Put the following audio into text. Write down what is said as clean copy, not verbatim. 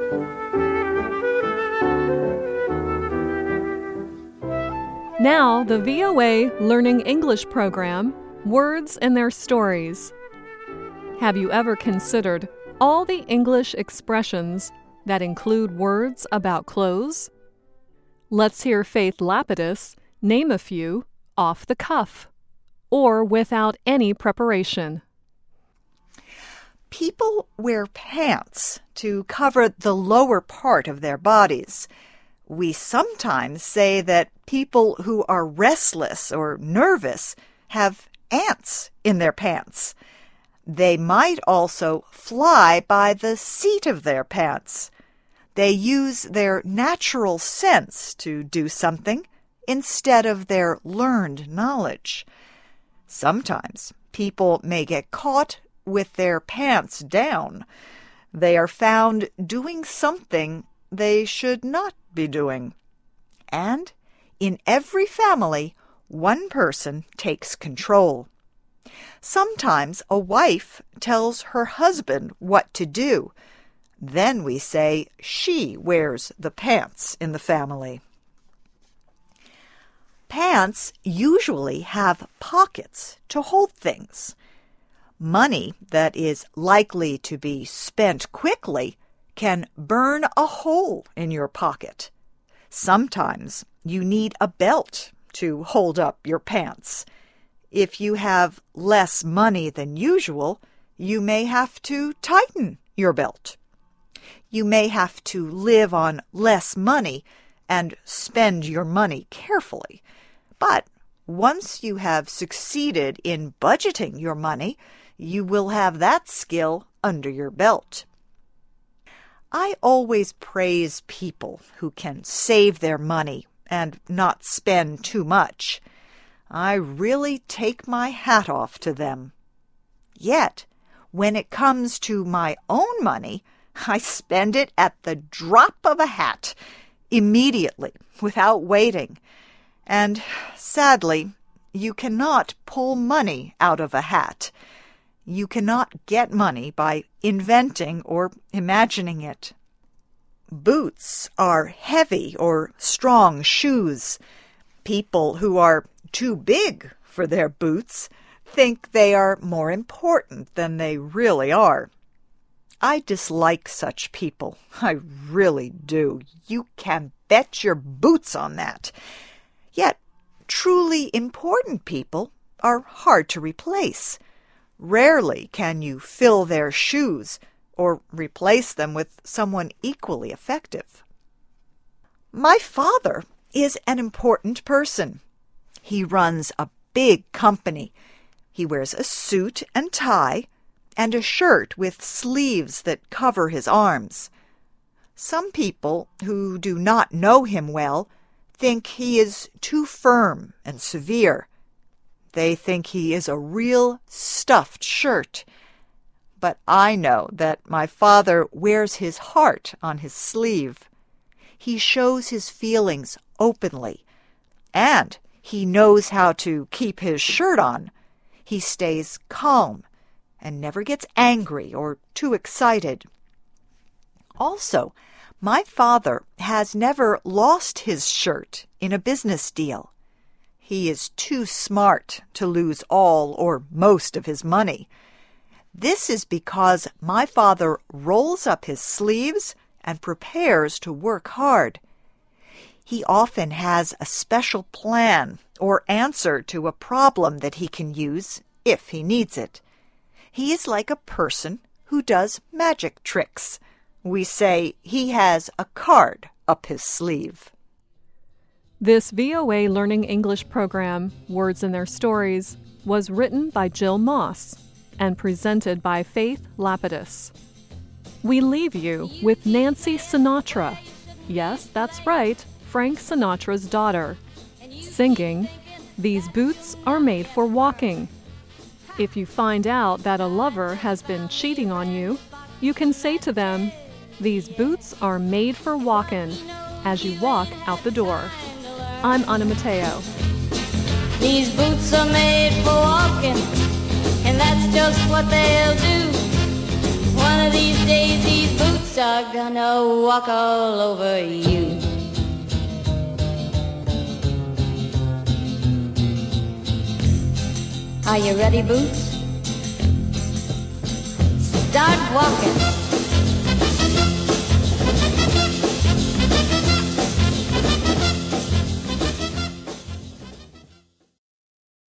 Now, the VOA Learning English program, Words and Their Stories. Have you ever considered all the English expressions that include words about clothes? Let's hear Faith Lapidus name a few off the cuff, or without any preparation. People wear pants to cover the lower part of their bodies. We sometimes say that people who are restless or nervous have ants in their pants. They might also fly by the seat of their pants. They use their natural sense to do something instead of their learned knowledge. Sometimes people may get caught with their pants down. They are found doing something they should not be doing. And in every family, one person takes control. Sometimes a wife tells her husband what to do. Then we say she wears the pants in the family. Pants usually have pockets to hold things. Money that is likely to be spent quickly can burn a hole in your pocket. Sometimes you need a belt to hold up your pants. If you have less money than usual, you may have to tighten your belt. You may have to live on less money and spend your money carefully. But once you have succeeded in budgeting your money, you will have that skill under your belt. I always praise people who can save their money and not spend too much. I really take my hat off to them. Yet, when it comes to my own money, I spend it at the drop of a hat, immediately, without waiting. And sadly, you cannot pull money out of a hat. You cannot get money by inventing or imagining it. Boots are heavy or strong shoes. People who are too big for their boots think they are more important than they really are. I dislike such people. I really do. You can bet your boots on that. Yet, truly important people are hard to replace. Rarely can you fill their shoes or replace them with someone equally effective. My father is an important person. He runs a big company. He wears a suit and tie and a shirt with sleeves that cover his arms. Some people who do not know him well think he is too firm and severe. They think he is a real stuffed shirt. But I know that my father wears his heart on his sleeve. He shows his feelings openly, and he knows how to keep his shirt on. He stays calm and never gets angry or too excited. Also, my father has never lost his shirt in a business deal. He is too smart to lose all or most of his money. This is because my father rolls up his sleeves and prepares to work hard. He often has a special plan or answer to a problem that he can use if he needs it. He is like a person who does magic tricks. We say he has a card up his sleeve. This VOA Learning English program, Words and Their Stories, was written by Jill Moss and presented by Faith Lapidus. We leave you with Nancy Sinatra. Yes, that's right, Frank Sinatra's daughter, singing, "These Boots Are Made for Walking." If you find out that a lover has been cheating on you, you can say to them, "These boots are made for walking," as you walk out the door. I'm Anna Mateo. These boots are made for walking, and that's just what they'll do. One of these days these boots are gonna walk all over you. Are you ready, Boots? Start walking.